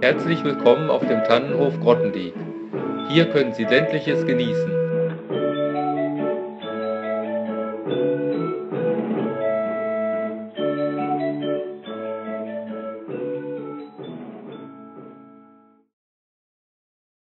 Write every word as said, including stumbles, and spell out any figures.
Herzlich willkommen auf dem Tannenhof Grothendieck. Hier können Sie ländliches genießen.